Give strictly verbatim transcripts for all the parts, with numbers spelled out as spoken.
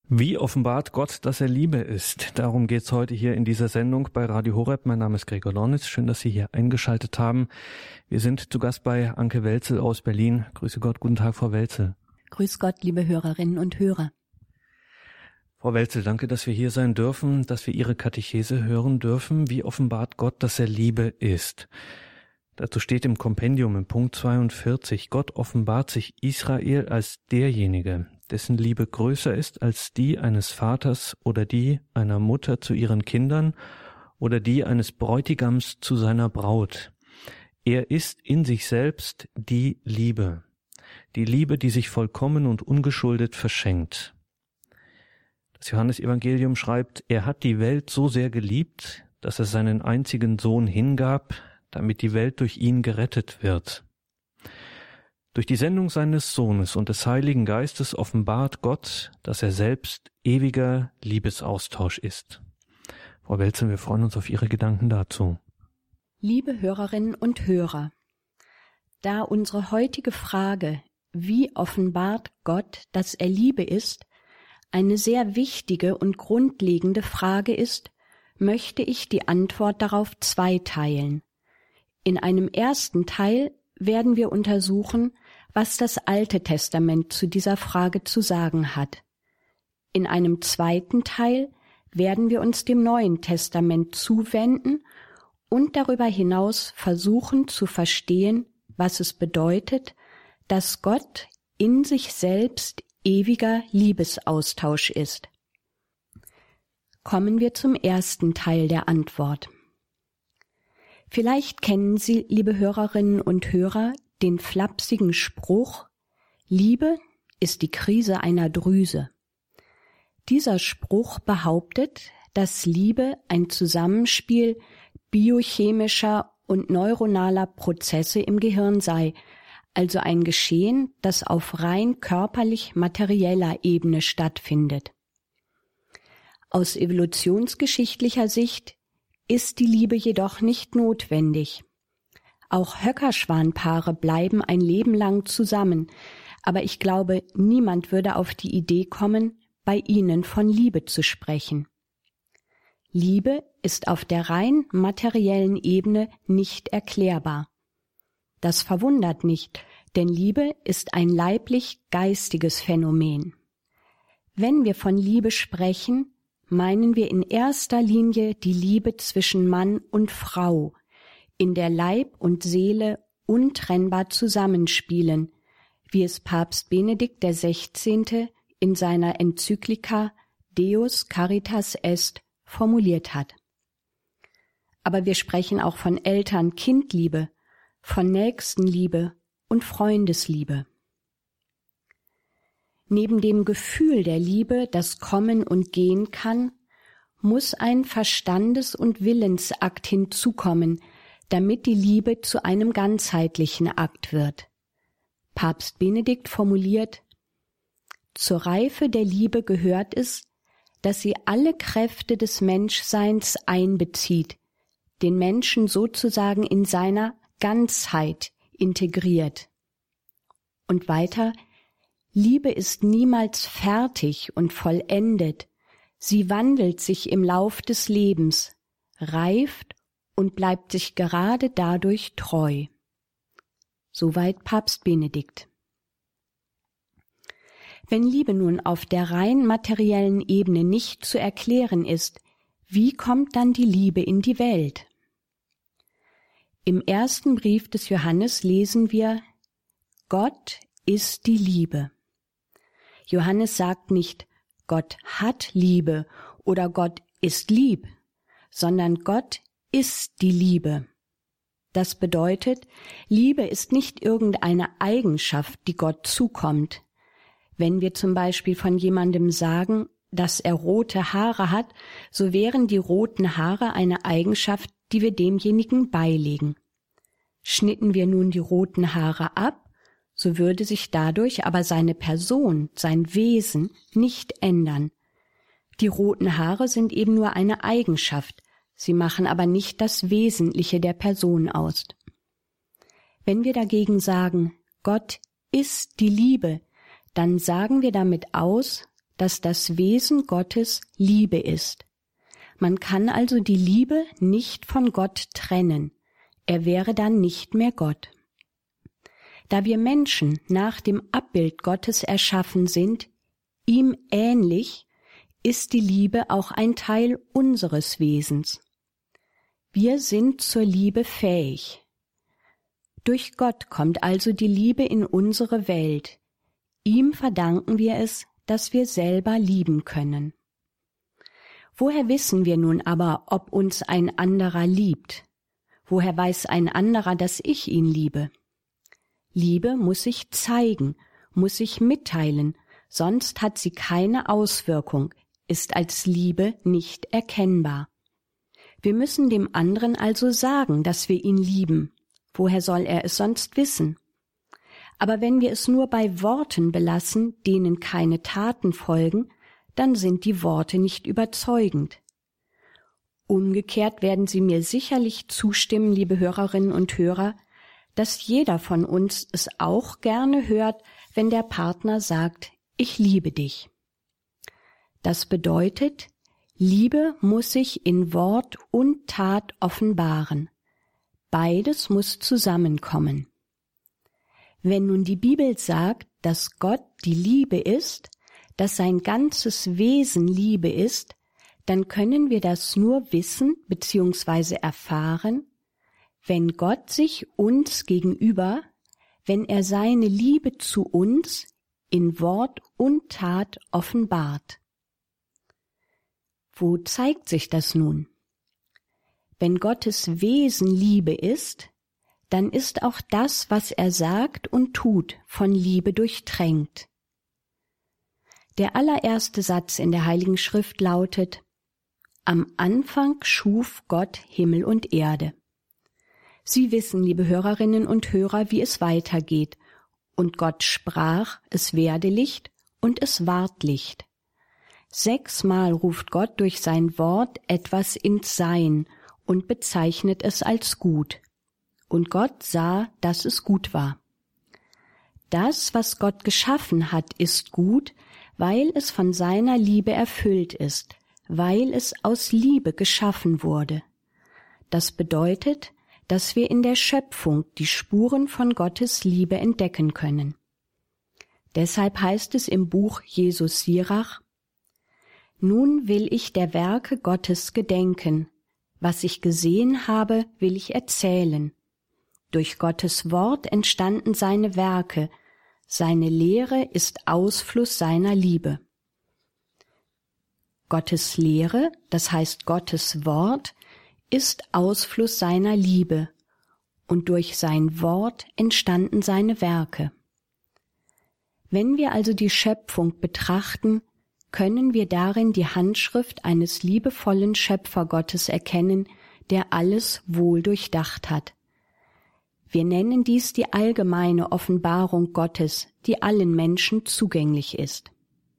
Wie offenbart Gott, dass er Liebe ist? Darum geht's heute hier in dieser Sendung bei Radio Horeb. Mein Name ist Gregor Lornitz. Schön, dass Sie hier eingeschaltet haben. Wir sind zu Gast bei Anke Welzel aus Berlin. Grüße Gott. Guten Tag, Frau Welzel. Grüß Gott, liebe Hörerinnen und Hörer. Frau Welzel, danke, dass wir hier sein dürfen, dass wir Ihre Katechese hören dürfen. Wie offenbart Gott, dass er Liebe ist? Dazu steht im Kompendium in Punkt zweiundvierzig, Gott offenbart sich Israel als derjenige, dessen Liebe größer ist als die eines Vaters oder die einer Mutter zu ihren Kindern oder die eines Bräutigams zu seiner Braut. Er ist in sich selbst die Liebe, die Liebe, die sich vollkommen und ungeschuldet verschenkt. Das Johannesevangelium schreibt, er hat die Welt so sehr geliebt, dass er seinen einzigen Sohn hingab, damit die Welt durch ihn gerettet wird. Durch die Sendung seines Sohnes und des Heiligen Geistes offenbart Gott, dass er selbst ewiger Liebesaustausch ist. Frau Welzel, wir freuen uns auf Ihre Gedanken dazu. Liebe Hörerinnen und Hörer, da unsere heutige Frage, wie offenbart Gott, dass er Liebe ist, eine sehr wichtige und grundlegende Frage ist, möchte ich die Antwort darauf zweiteilen. In einem ersten Teil werden wir untersuchen, was das Alte Testament zu dieser Frage zu sagen hat. In einem zweiten Teil werden wir uns dem Neuen Testament zuwenden und darüber hinaus versuchen zu verstehen, was es bedeutet, dass Gott in sich selbst ewiger Liebesaustausch ist. Kommen wir zum ersten Teil der Antwort. Vielleicht kennen Sie, liebe Hörerinnen und Hörer, den flapsigen Spruch, Liebe ist die Krise einer Drüse. Dieser Spruch behauptet, dass Liebe ein Zusammenspiel biochemischer und neuronaler Prozesse im Gehirn sei, also ein Geschehen, das auf rein körperlich-materieller Ebene stattfindet. Aus evolutionsgeschichtlicher Sicht ist die Liebe jedoch nicht notwendig. Auch Höckerschwanpaare bleiben ein Leben lang zusammen, aber ich glaube, niemand würde auf die Idee kommen, bei ihnen von Liebe zu sprechen. Liebe ist auf der rein materiellen Ebene nicht erklärbar. Das verwundert nicht, denn Liebe ist ein leiblich-geistiges Phänomen. Wenn wir von Liebe sprechen, meinen wir in erster Linie die Liebe zwischen Mann und Frau, in der Leib und Seele untrennbar zusammenspielen, wie es Papst Benedikt der Sechzehnte in seiner Enzyklika Deus Caritas Est formuliert hat. Aber wir sprechen auch von Eltern-Kind-Liebe, von Nächstenliebe und Freundesliebe. Neben dem Gefühl der Liebe, das kommen und gehen kann, muss ein Verstandes- und Willensakt hinzukommen, damit die Liebe zu einem ganzheitlichen Akt wird. Papst Benedikt formuliert, zur Reife der Liebe gehört es, dass sie alle Kräfte des Menschseins einbezieht, den Menschen sozusagen in seiner Ganzheit integriert. Und weiter, Liebe ist niemals fertig und vollendet, sie wandelt sich im Lauf des Lebens, reift und bleibt sich gerade dadurch treu. Soweit Papst Benedikt. Wenn Liebe nun auf der rein materiellen Ebene nicht zu erklären ist, wie kommt dann die Liebe in die Welt? Im ersten Brief des Johannes lesen wir, Gott ist die Liebe. Johannes sagt nicht, Gott hat Liebe oder Gott ist lieb, sondern Gott ist die Liebe. Das bedeutet, Liebe ist nicht irgendeine Eigenschaft, die Gott zukommt. Wenn wir zum Beispiel von jemandem sagen, dass er rote Haare hat, so wären die roten Haare eine Eigenschaft, die wir demjenigen beilegen. Schnitten wir nun die roten Haare ab, so würde sich dadurch aber seine Person, sein Wesen nicht ändern. Die roten Haare sind eben nur eine Eigenschaft, sie machen aber nicht das Wesentliche der Person aus. Wenn wir dagegen sagen, Gott ist die Liebe, dann sagen wir damit aus, dass das Wesen Gottes Liebe ist. Man kann also die Liebe nicht von Gott trennen. Er wäre dann nicht mehr Gott. Da wir Menschen nach dem Abbild Gottes erschaffen sind, ihm ähnlich, ist die Liebe auch ein Teil unseres Wesens. Wir sind zur Liebe fähig. Durch Gott kommt also die Liebe in unsere Welt. Ihm verdanken wir es, dass wir selber lieben können. Woher wissen wir nun aber, ob uns ein anderer liebt? Woher weiß ein anderer, dass ich ihn liebe? Liebe muss sich zeigen, muss sich mitteilen, sonst hat sie keine Auswirkung, ist als Liebe nicht erkennbar. Wir müssen dem anderen also sagen, dass wir ihn lieben. Woher soll er es sonst wissen? Aber wenn wir es nur bei Worten belassen, denen keine Taten folgen, dann sind die Worte nicht überzeugend. Umgekehrt werden Sie mir sicherlich zustimmen, liebe Hörerinnen und Hörer, dass jeder von uns es auch gerne hört, wenn der Partner sagt, ich liebe dich. Das bedeutet, Liebe muss sich in Wort und Tat offenbaren. Beides muss zusammenkommen. Wenn nun die Bibel sagt, dass Gott die Liebe ist, dass sein ganzes Wesen Liebe ist, dann können wir das nur wissen bzw. erfahren, wenn Gott sich uns gegenüber, wenn er seine Liebe zu uns in Wort und Tat offenbart. Wo zeigt sich das nun? Wenn Gottes Wesen Liebe ist, dann ist auch das, was er sagt und tut, von Liebe durchtränkt. Der allererste Satz in der Heiligen Schrift lautet: Am Anfang schuf Gott Himmel und Erde. Sie wissen, liebe Hörerinnen und Hörer, wie es weitergeht. Und Gott sprach, es werde Licht, und es ward Licht. Sechsmal ruft Gott durch sein Wort etwas ins Sein und bezeichnet es als gut. Und Gott sah, dass es gut war. Das, was Gott geschaffen hat, ist gut, weil es von seiner Liebe erfüllt ist, weil es aus Liebe geschaffen wurde. Das bedeutet, dass wir in der Schöpfung die Spuren von Gottes Liebe entdecken können. Deshalb heißt es im Buch Jesus Sirach: Nun will ich der Werke Gottes gedenken, was ich gesehen habe, will ich erzählen. Durch Gottes Wort entstanden seine Werke, seine Lehre ist Ausfluss seiner Liebe. Gottes Lehre, das heißt Gottes Wort, ist Ausfluss seiner Liebe, und durch sein Wort entstanden seine Werke. Wenn wir also die Schöpfung betrachten, können wir darin die Handschrift eines liebevollen Schöpfergottes erkennen, der alles wohl durchdacht hat. Wir nennen dies die allgemeine Offenbarung Gottes, die allen Menschen zugänglich ist.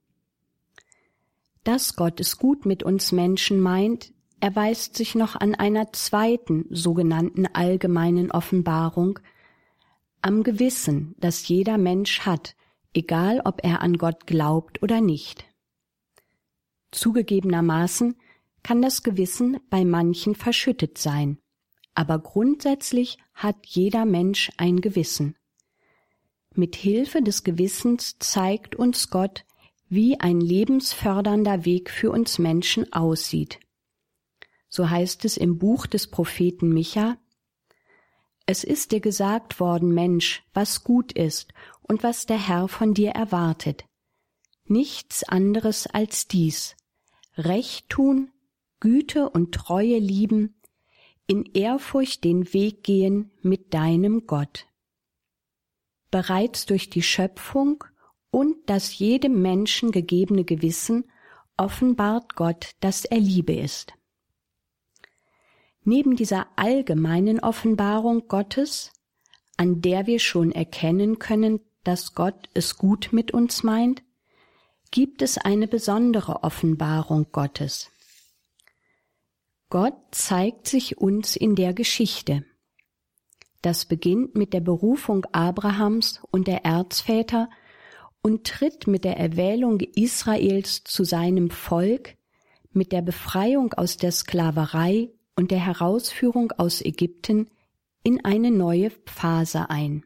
Dass Gott es gut mit uns Menschen meint, erweist sich noch an einer zweiten sogenannten allgemeinen Offenbarung, am Gewissen, das jeder Mensch hat, egal ob er an Gott glaubt oder nicht. Zugegebenermaßen kann das Gewissen bei manchen verschüttet sein, aber grundsätzlich hat jeder Mensch ein Gewissen. Mit Hilfe des Gewissens zeigt uns Gott, wie ein lebensfördernder Weg für uns Menschen aussieht. So heißt es im Buch des Propheten Micha: Es ist dir gesagt worden, Mensch, was gut ist und was der Herr von dir erwartet. Nichts anderes als dies: Recht tun, Güte und Treue lieben, in Ehrfurcht den Weg gehen mit deinem Gott. Bereits durch die Schöpfung und das jedem Menschen gegebene Gewissen offenbart Gott, dass er Liebe ist. Neben dieser allgemeinen Offenbarung Gottes, an der wir schon erkennen können, dass Gott es gut mit uns meint, gibt es eine besondere Offenbarung Gottes. Gott zeigt sich uns in der Geschichte. Das beginnt mit der Berufung Abrahams und der Erzväter und tritt mit der Erwählung Israels zu seinem Volk, mit der Befreiung aus der Sklaverei und der Herausführung aus Ägypten in eine neue Phase ein.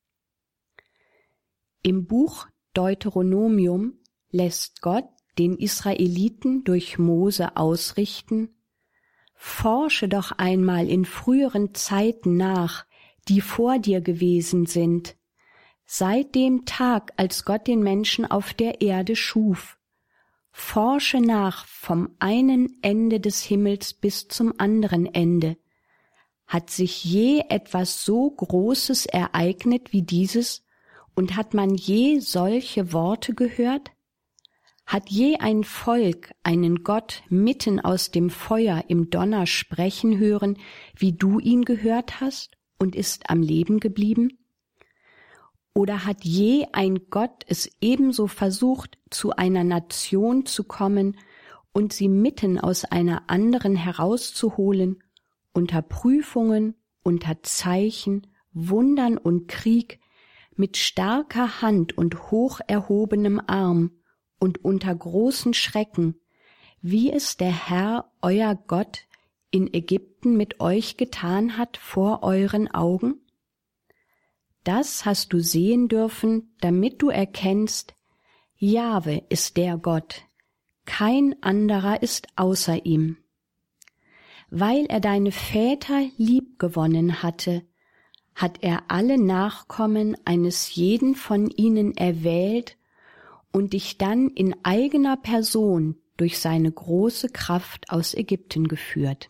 Im Buch Deuteronomium lässt Gott den Israeliten durch Mose ausrichten: Forsche doch einmal in früheren Zeiten nach, die vor dir gewesen sind, seit dem Tag, als Gott den Menschen auf der Erde schuf. Forsche nach vom einen Ende des Himmels bis zum anderen Ende. Hat sich je etwas so Großes ereignet wie dieses, und hat man je solche Worte gehört? Hat je ein Volk einen Gott mitten aus dem Feuer im Donner sprechen hören, wie du ihn gehört hast, und ist am Leben geblieben? Oder hat je ein Gott es ebenso versucht, zu einer Nation zu kommen und sie mitten aus einer anderen herauszuholen, unter Prüfungen, unter Zeichen, Wundern und Krieg, mit starker Hand und hoch erhobenem Arm und unter großen Schrecken, wie es der Herr, euer Gott, in Ägypten mit euch getan hat vor euren Augen? Das hast du sehen dürfen, damit du erkennst, Jahwe ist der Gott, kein anderer ist außer ihm. Weil er deine Väter liebgewonnen hatte, hat er alle Nachkommen eines jeden von ihnen erwählt und dich dann in eigener Person durch seine große Kraft aus Ägypten geführt.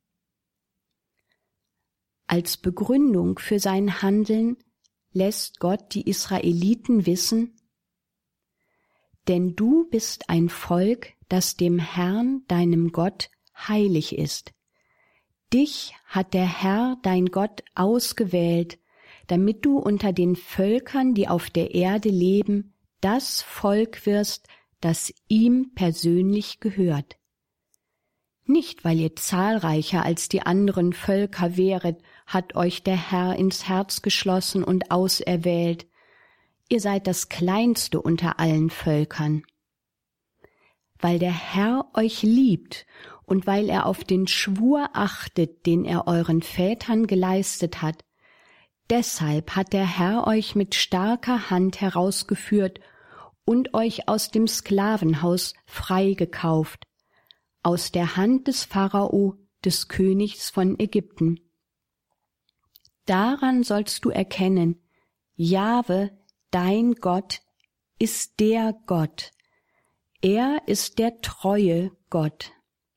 Als Begründung für sein Handeln lässt Gott die Israeliten wissen: Denn du bist ein Volk, das dem Herrn, deinem Gott, heilig ist. Dich hat der Herr, dein Gott, ausgewählt, damit du unter den Völkern, die auf der Erde leben, das Volk wirst, das ihm persönlich gehört. Nicht, weil ihr zahlreicher als die anderen Völker wäret, hat euch der Herr ins Herz geschlossen und auserwählt. Ihr seid das Kleinste unter allen Völkern. Weil der Herr euch liebt und weil er auf den Schwur achtet, den er euren Vätern geleistet hat, deshalb hat der Herr euch mit starker Hand herausgeführt und euch aus dem Sklavenhaus freigekauft, aus der Hand des Pharao, des Königs von Ägypten. Daran sollst du erkennen, Jahwe, dein Gott, ist der Gott. Er ist der treue Gott.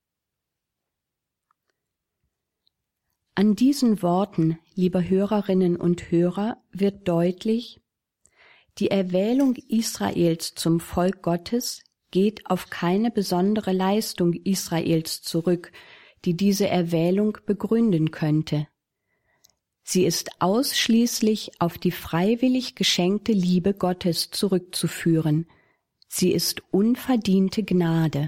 An diesen Worten, liebe Hörerinnen und Hörer, wird deutlich, die Erwählung Israels zum Volk Gottes geht auf keine besondere Leistung Israels zurück, die diese Erwählung begründen könnte. Sie ist ausschließlich auf die freiwillig geschenkte Liebe Gottes zurückzuführen. Sie ist unverdiente Gnade.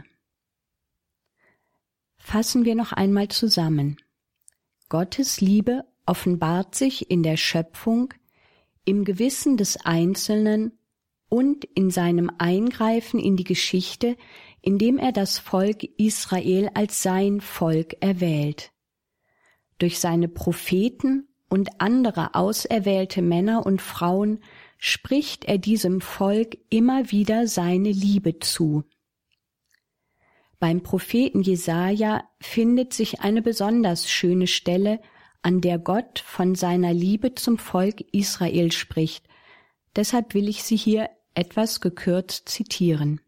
Fassen wir noch einmal zusammen. Gottes Liebe offenbart sich in der Schöpfung, im Gewissen des Einzelnen und in seinem Eingreifen in die Geschichte, indem er das Volk Israel als sein Volk erwählt. Durch seine Propheten und andere auserwählte Männer und Frauen spricht er diesem Volk immer wieder seine Liebe zu. Beim Propheten Jesaja findet sich eine besonders schöne Stelle, an der Gott von seiner Liebe zum Volk Israel spricht. Deshalb will ich sie hier etwas gekürzt zitieren.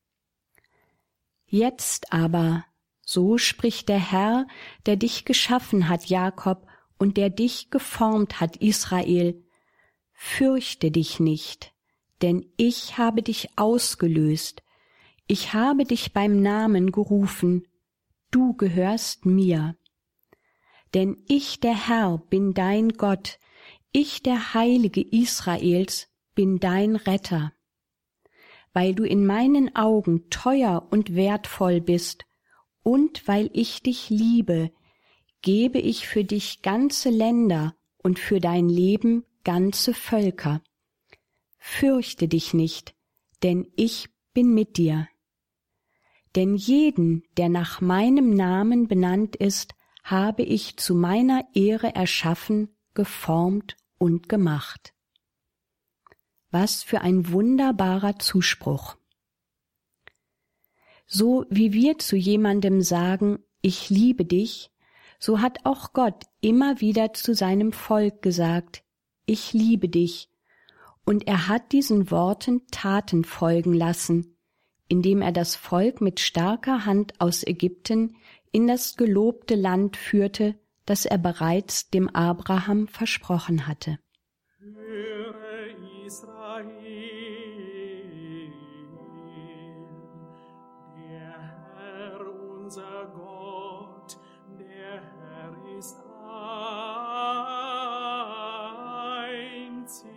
Jetzt aber, so spricht der Herr, der dich geschaffen hat, Jakob, und der dich geformt hat, Israel, fürchte dich nicht, denn ich habe dich ausgelöst, ich habe dich beim Namen gerufen, du gehörst mir. Denn ich, der Herr, bin dein Gott, ich, der Heilige Israels, bin dein Retter. Weil du in meinen Augen teuer und wertvoll bist, und weil ich dich liebe, gebe ich für dich ganze Länder und für dein Leben ganze Völker. Fürchte dich nicht, denn ich bin mit dir. Denn jeden, der nach meinem Namen benannt ist, habe ich zu meiner Ehre erschaffen, geformt und gemacht. Was für ein wunderbarer Zuspruch. So wie wir zu jemandem sagen, ich liebe dich, so hat auch Gott immer wieder zu seinem Volk gesagt, ich liebe dich, und er hat diesen Worten Taten folgen lassen, indem er das Volk mit starker Hand aus Ägypten in das gelobte Land führte, das er bereits dem Abraham versprochen hatte. Höre Israel, der Herr unser Gott, der Herr ist einzig.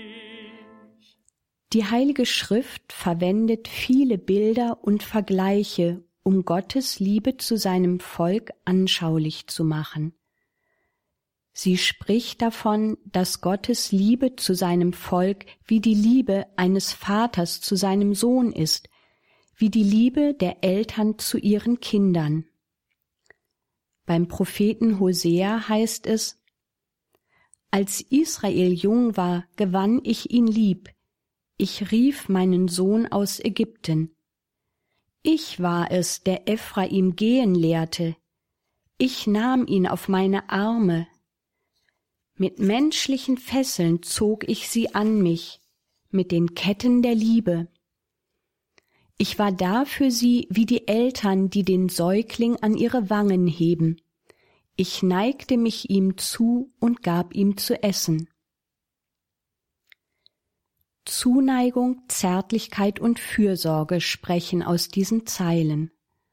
Die Heilige Schrift verwendet viele Bilder und Vergleiche, um Gottes Liebe zu seinem Volk anschaulich zu machen. Sie spricht davon, dass Gottes Liebe zu seinem Volk wie die Liebe eines Vaters zu seinem Sohn ist, wie die Liebe der Eltern zu ihren Kindern. Beim Propheten Hosea heißt es, als Israel jung war, gewann ich ihn lieb, ich rief meinen Sohn aus Ägypten. Ich war es, der Ephraim gehen lehrte, ich nahm ihn auf meine Arme, mit menschlichen Fesseln zog ich sie an mich, mit den Ketten der Liebe. Ich war da für sie wie die Eltern, die den Säugling an ihre Wangen heben. Ich neigte mich ihm zu und gab ihm zu essen. Zuneigung, Zärtlichkeit und Fürsorge sprechen aus diesen Zeilen.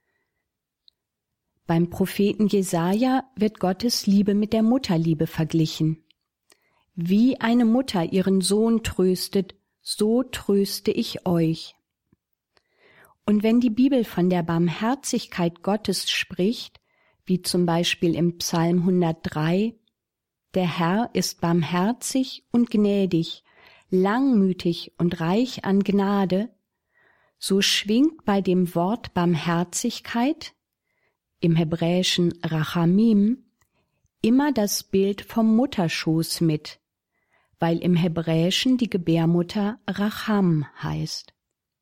Beim Propheten Jesaja wird Gottes Liebe mit der Mutterliebe verglichen. Wie eine Mutter ihren Sohn tröstet, so tröste ich euch. Und wenn die Bibel von der Barmherzigkeit Gottes spricht, wie zum Beispiel im Psalm hundertdrei, der Herr ist barmherzig und gnädig, langmütig und reich an Gnade, so schwingt bei dem Wort Barmherzigkeit, im Hebräischen Rachamim, immer das Bild vom Mutterschoß mit, weil im Hebräischen die Gebärmutter Racham heißt.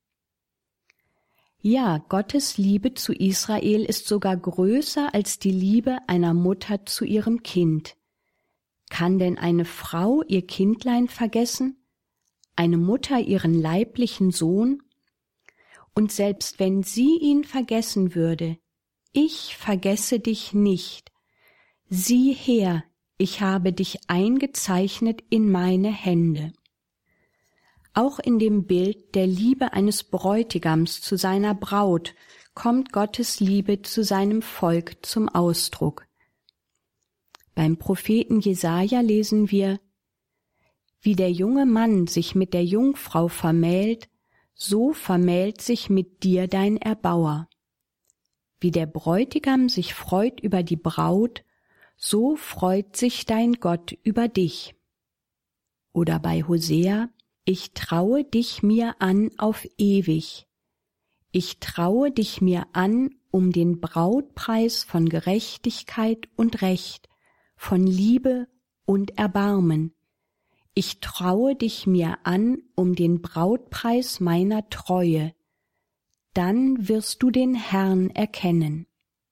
Ja, Gottes Liebe zu Israel ist sogar größer als die Liebe einer Mutter zu ihrem Kind. Kann denn eine Frau ihr Kindlein vergessen? Eine Mutter ihren leiblichen Sohn? Und selbst wenn sie ihn vergessen würde, ich vergesse dich nicht. Sieh her, ich habe dich eingezeichnet in meine Hände. Auch in dem Bild der Liebe eines Bräutigams zu seiner Braut kommt Gottes Liebe zu seinem Volk zum Ausdruck. Beim Propheten Jesaja lesen wir, wie der junge Mann sich mit der Jungfrau vermählt, so vermählt sich mit dir dein Erbauer. Wie der Bräutigam sich freut über die Braut, so freut sich dein Gott über dich. Oder bei Hosea, ich traue dich mir an auf ewig. Ich traue dich mir an um den Brautpreis von Gerechtigkeit und Recht, von Liebe und Erbarmen. Ich traue dich mir an um den Brautpreis meiner Treue. Dann wirst du den Herrn erkennen.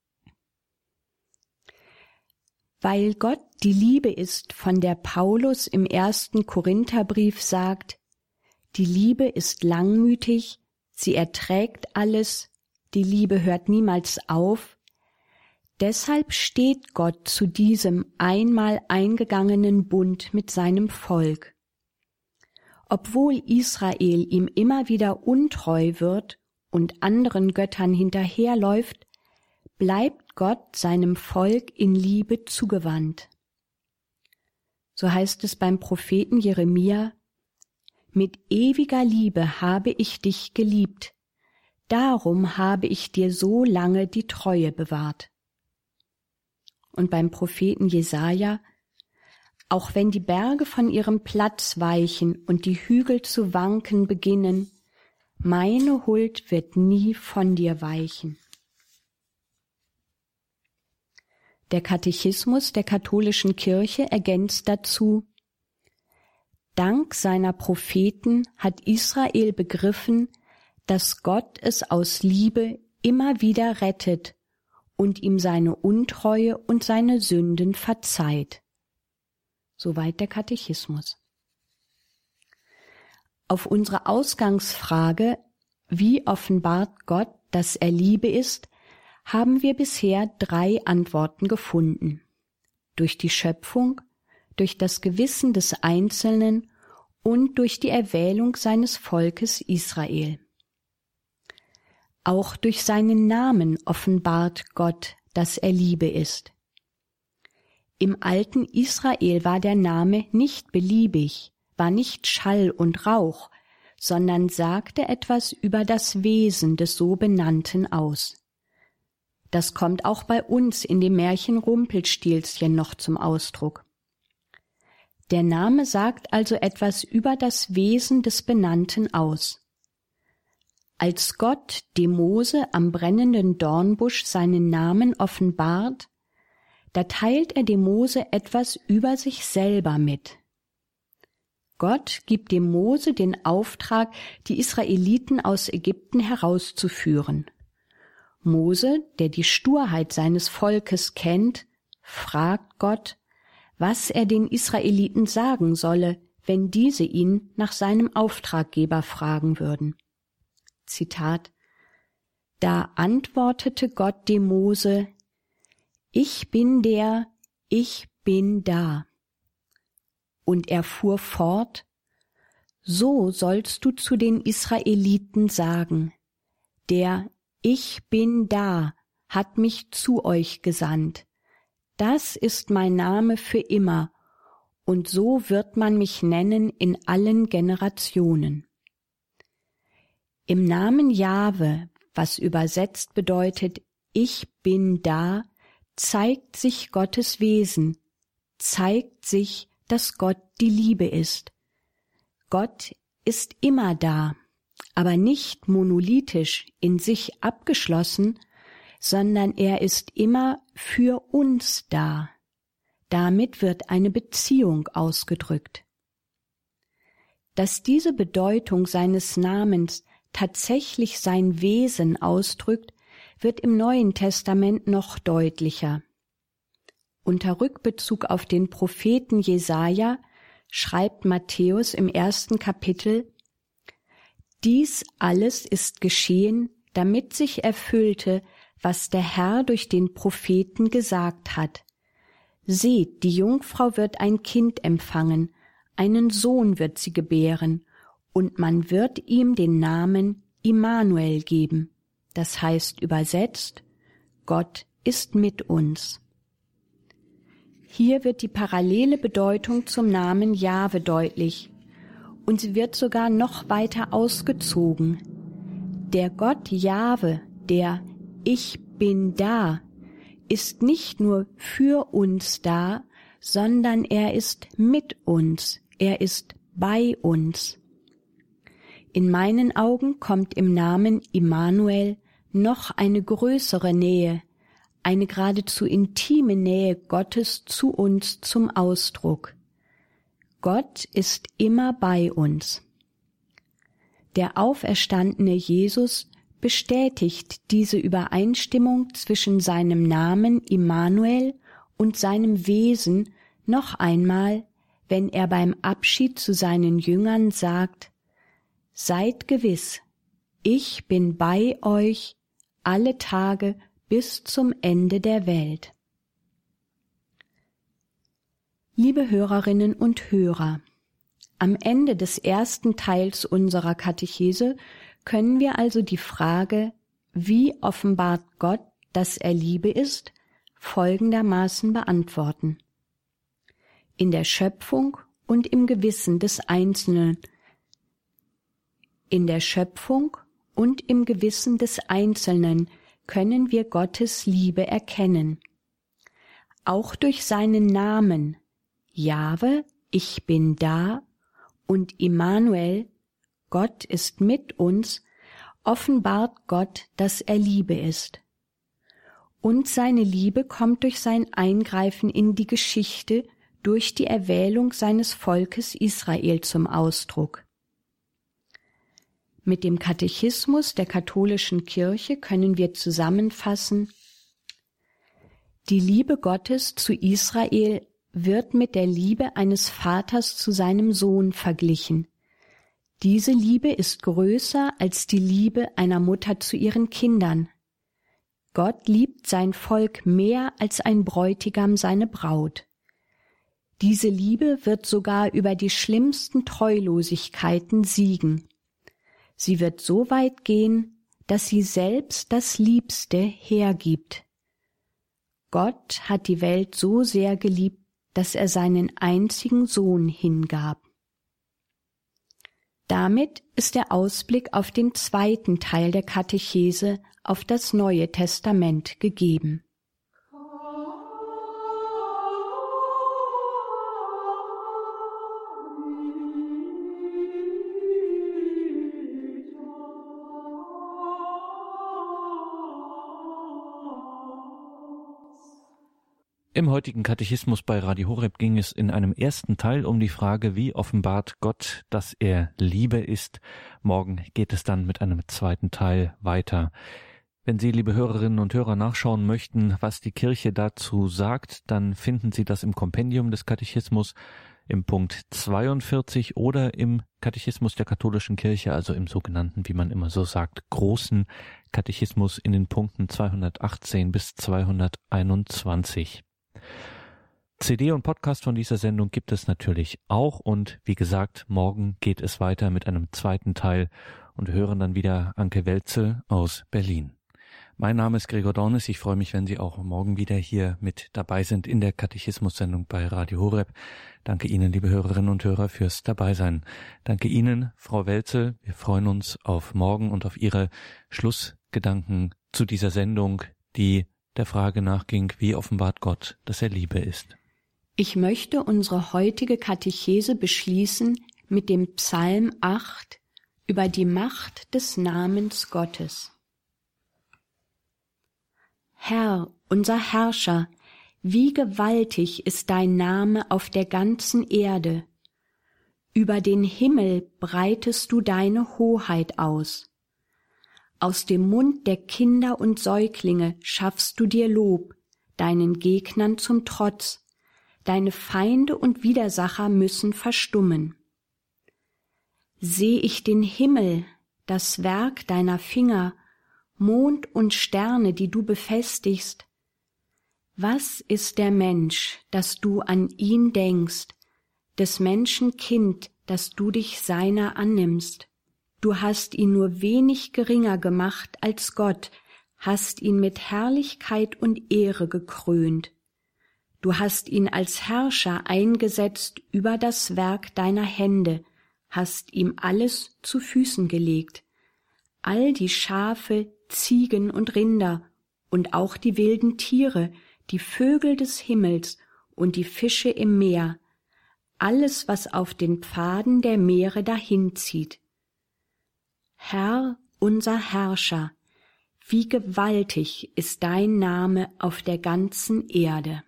Weil Gott die Liebe ist, von der Paulus im ersten Korintherbrief sagt, die Liebe ist langmütig, sie erträgt alles, die Liebe hört niemals auf. Deshalb steht Gott zu diesem einmal eingegangenen Bund mit seinem Volk. Obwohl Israel ihm immer wieder untreu wird und anderen Göttern hinterherläuft, bleibt Gott seinem Volk in Liebe zugewandt. So heißt es beim Propheten Jeremia, mit ewiger Liebe habe ich dich geliebt, darum habe ich dir so lange die Treue bewahrt. Und beim Propheten Jesaja, auch wenn die Berge von ihrem Platz weichen und die Hügel zu wanken beginnen, Meine Huld wird nie von dir weichen. Der Katechismus der katholischen Kirche ergänzt dazu: Dank seiner Propheten hat Israel begriffen, dass Gott es aus Liebe immer wieder rettet und ihm seine Untreue und seine Sünden verzeiht. Soweit der Katechismus. Auf unsere Ausgangsfrage, wie offenbart Gott, dass er Liebe ist, haben wir bisher drei Antworten gefunden. Durch die Schöpfung, durch das Gewissen des Einzelnen und durch die Erwählung seines Volkes Israel. Auch durch seinen Namen offenbart Gott, dass er Liebe ist. Im alten Israel war der Name nicht beliebig, war nicht Schall und Rauch, sondern sagte etwas über das Wesen des so Benannten aus. Das kommt auch bei uns in dem Märchen Rumpelstilzchen noch zum Ausdruck. Der Name sagt also etwas über das Wesen des Benannten aus. Als Gott dem Mose am brennenden Dornbusch seinen Namen offenbart, da teilt er dem Mose etwas über sich selber mit. Gott gibt dem Mose den Auftrag, die Israeliten aus Ägypten herauszuführen. Mose, der die Sturheit seines Volkes kennt, fragt Gott, was er den Israeliten sagen solle, wenn diese ihn nach seinem Auftraggeber fragen würden. Zitat: Da antwortete Gott dem Mose: Ich bin der, ich bin da. Und er fuhr fort: So sollst du zu den Israeliten sagen, der Ich bin da hat mich zu euch gesandt. Das ist mein Name für immer, und so wird man mich nennen in allen Generationen. Im Namen Jahwe, was übersetzt bedeutet, ich bin da, zeigt sich Gottes Wesen, zeigt sich, dass Gott die Liebe ist. Gott ist immer da, aber nicht monolithisch in sich abgeschlossen, sondern er ist immer für uns da. Damit wird eine Beziehung ausgedrückt. Dass diese Bedeutung seines Namens tatsächlich sein Wesen ausdrückt, wird im Neuen Testament noch deutlicher. Unter Rückbezug auf den Propheten Jesaja schreibt Matthäus im ersten Kapitel: Dies alles ist geschehen, damit sich erfüllte, was der Herr durch den Propheten gesagt hat. Seht, die Jungfrau wird ein Kind empfangen, einen Sohn wird sie gebären, und man wird ihm den Namen Immanuel geben. Das heißt übersetzt, Gott ist mit uns. Hier wird die parallele Bedeutung zum Namen Jahwe deutlich, und sie wird sogar noch weiter ausgezogen. Der Gott Jahwe, der Ich bin da, ist nicht nur für uns da, sondern er ist mit uns, er ist bei uns. In meinen Augen kommt im Namen Immanuel noch eine größere Nähe, eine geradezu intime Nähe Gottes zu uns zum Ausdruck. Gott ist immer bei uns. Der auferstandene Jesus bestätigt diese Übereinstimmung zwischen seinem Namen Immanuel und seinem Wesen noch einmal, wenn er beim Abschied zu seinen Jüngern sagt: Seid gewiss, ich bin bei euch alle Tage bis zum Ende der Welt. Liebe Hörerinnen und Hörer, am Ende des ersten Teils unserer Katechese können wir also die Frage, wie offenbart Gott, dass er Liebe ist, folgendermaßen beantworten. In der Schöpfung und im Gewissen des Einzelnen. In der Schöpfung und im Gewissen des Einzelnen können wir Gottes Liebe erkennen. Auch durch seinen Namen Jahwe, ich bin da, und Immanuel, Gott ist mit uns, offenbart Gott, dass er Liebe ist. Und seine Liebe kommt durch sein Eingreifen in die Geschichte, durch die Erwählung seines Volkes Israel zum Ausdruck. Mit dem Katechismus der katholischen Kirche können wir zusammenfassen: Die Liebe Gottes zu Israel wird mit der Liebe eines Vaters zu seinem Sohn verglichen. Diese Liebe ist größer als die Liebe einer Mutter zu ihren Kindern. Gott liebt sein Volk mehr als ein Bräutigam seine Braut. Diese Liebe wird sogar über die schlimmsten Treulosigkeiten siegen. Sie wird so weit gehen, dass sie selbst das Liebste hergibt. Gott hat die Welt so sehr geliebt, dass er seinen einzigen Sohn hingab. Damit ist der Ausblick auf den zweiten Teil der Katechese auf das Neue Testament gegeben. Im heutigen Katechismus bei Radio Horeb ging es in einem ersten Teil um die Frage, wie offenbart Gott, dass er Liebe ist. Morgen geht es dann mit einem zweiten Teil weiter. Wenn Sie, liebe Hörerinnen und Hörer, nachschauen möchten, was die Kirche dazu sagt, dann finden Sie das im Kompendium des Katechismus im Punkt zweiundvierzig oder im Katechismus der katholischen Kirche, also im sogenannten, wie man immer so sagt, großen Katechismus in den Punkten zweihundertachtzehn bis zweihunderteinundzwanzig. C D und Podcast von dieser Sendung gibt es natürlich auch und wie gesagt, morgen geht es weiter mit einem zweiten Teil und wir hören dann wieder Anke Welzel aus Berlin. Mein Name ist Gregor Dornis, ich freue mich, wenn Sie auch morgen wieder hier mit dabei sind in der Katechismus-Sendung bei Radio Horeb. Danke Ihnen, liebe Hörerinnen und Hörer, fürs Dabeisein. Danke Ihnen, Frau Welzel, wir freuen uns auf morgen und auf Ihre Schlussgedanken zu dieser Sendung, die der Frage nachging, wie offenbart Gott, dass er Liebe ist. Ich möchte unsere heutige Katechese beschließen mit dem Psalm acht über die Macht des Namens Gottes. Herr, unser Herrscher, wie gewaltig ist dein Name auf der ganzen Erde. Über den Himmel breitest du deine Hoheit aus. Aus dem Mund der Kinder und Säuglinge schaffst du dir Lob, deinen Gegnern zum Trotz. Deine Feinde und Widersacher müssen verstummen. Seh ich den Himmel, das Werk deiner Finger, Mond und Sterne, die du befestigst. Was ist der Mensch, dass du an ihn denkst, des Menschen Kind, dass du dich seiner annimmst? Du hast ihn nur wenig geringer gemacht als Gott, hast ihn mit Herrlichkeit und Ehre gekrönt. Du hast ihn als Herrscher eingesetzt über das Werk deiner Hände, hast ihm alles zu Füßen gelegt. All die Schafe, Ziegen und Rinder und auch die wilden Tiere, die Vögel des Himmels und die Fische im Meer, alles, was auf den Pfaden der Meere dahinzieht. Herr, unser Herrscher, wie gewaltig ist dein Name auf der ganzen Erde.